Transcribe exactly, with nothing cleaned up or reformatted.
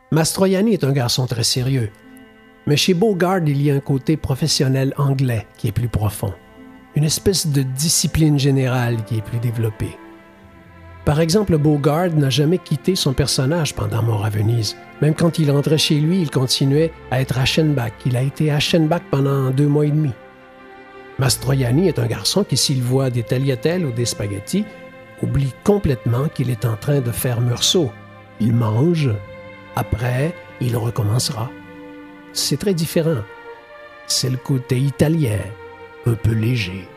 Mastroianni est un garçon très sérieux, mais chez Bogart, il y a un côté professionnel anglais qui est plus profond, une espèce de discipline générale qui est plus développée. Par exemple, Bogart n'a jamais quitté son personnage pendant Mort à Venise. Même quand il rentrait chez lui, il continuait à être Aschenbach. Il a été Aschenbach pendant deux mois et demi. Mastroianni est un garçon qui, s'il voit des tagliatelles ou des spaghettis, oublie complètement qu'il est en train de faire Meursault. Il mange, après, il recommencera. C'est très différent. C'est le côté italien, un peu léger.